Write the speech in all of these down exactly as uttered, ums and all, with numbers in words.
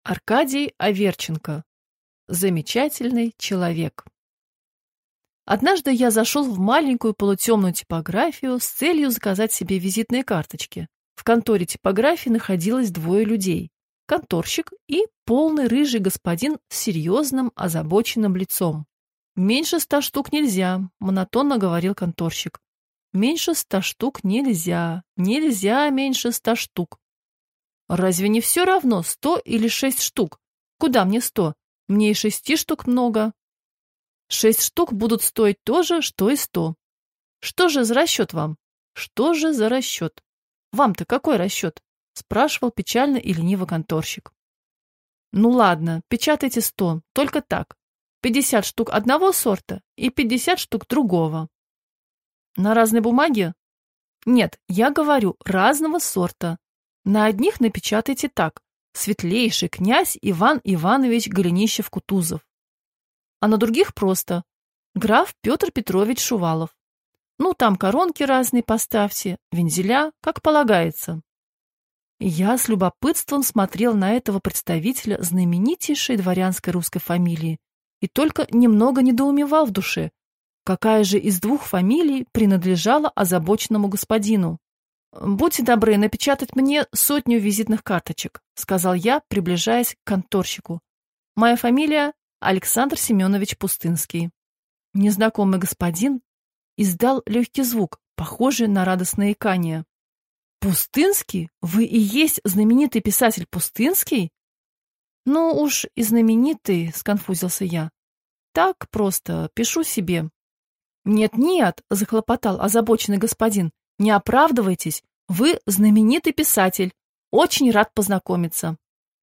Аркадий Аверченко. Замечательный человек. Однажды я зашел в маленькую полутемную типографию с целью заказать себе визитные карточки. В конторе типографии находилось двое людей. Конторщик и полный рыжий господин с серьезным, озабоченным лицом. «Меньше ста штук нельзя», — монотонно говорил конторщик. «Меньше ста штук нельзя, нельзя меньше ста штук». «Разве не все равно, сто или шесть штук? Куда мне сто? Мне и шести штук много». «Шесть штук будут стоить то же, что и сто». «Что же за расчет вам? Что же за расчет? Вам-то какой расчет?» — спрашивал печально и лениво конторщик. «Ну ладно, печатайте сто, только так. Пятьдесят штук одного сорта и пятьдесят штук другого». «На разной бумаге?» «Нет, я говорю, разного сорта. На одних напечатайте так: светлейший князь Иван Иванович Голенищев-Кутузов. А на других просто: граф Петр Петрович Шувалов. Ну, там коронки разные поставьте, вензеля, как полагается». Я с любопытством смотрел на этого представителя знаменитейшей дворянской русской фамилии и только немного недоумевал в душе, какая же из двух фамилий принадлежала озабоченному господину. «Будьте добры напечатать мне сотню визитных карточек», — сказал я, приближаясь к конторщику. «Моя фамилия Александр Семенович Пустынский». Незнакомый господин издал легкий звук, похожий на радостное икание. «Пустынский? Вы и есть знаменитый писатель Пустынский?» «Ну уж и знаменитый», — сконфузился я. «Так просто, пишу себе». «Нет-нет», — захлопотал озабоченный господин, — «не оправдывайтесь, вы знаменитый писатель, очень рад познакомиться».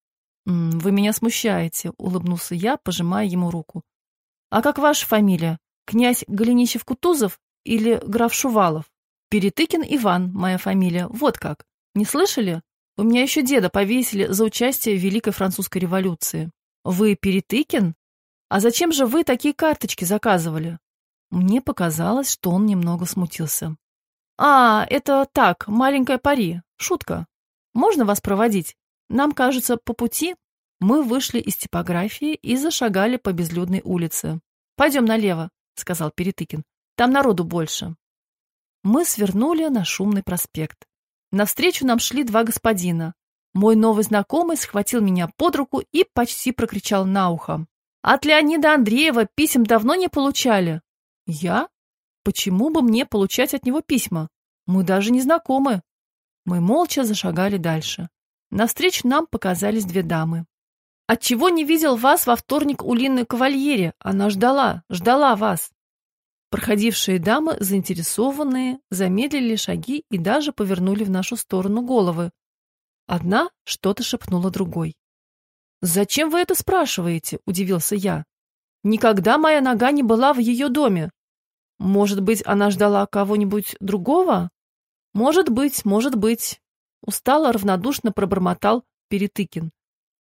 «Вы меня смущаете», — улыбнулся я, пожимая ему руку. «А как ваша фамилия? Князь Голенищев-Кутузов или граф Шувалов?» «Перетыкин Иван, моя фамилия, вот как. Не слышали? У меня еще деда повесили за участие в Великой Французской революции». «Вы Перетыкин? А зачем же вы такие карточки заказывали?» Мне показалось, что он немного смутился. «А, это так, маленькая пари, шутка. Можно вас проводить? Нам кажется, по пути». Мы вышли из типографии и зашагали по безлюдной улице. «Пойдем налево», — сказал Перетыкин. «Там народу больше». Мы свернули на шумный проспект. Навстречу нам шли два господина. Мой новый знакомый схватил меня под руку и почти прокричал на ухо: «От Леонида Андреева писем давно не получали». «Я? Почему бы мне получать от него письма? Мы даже не знакомы». Мы молча зашагали дальше. Навстречу нам показались две дамы. «Отчего не видел вас во вторник у Линны Кавальери? Она ждала, ждала вас». Проходившие дамы, заинтересованные, замедлили шаги и даже повернули в нашу сторону головы. Одна что-то шепнула другой. «Зачем вы это спрашиваете?» – удивился я. «Никогда моя нога не была в ее доме. Может быть, она ждала кого-нибудь другого?» «Может быть, может быть», — устало, равнодушно пробормотал Перетыкин.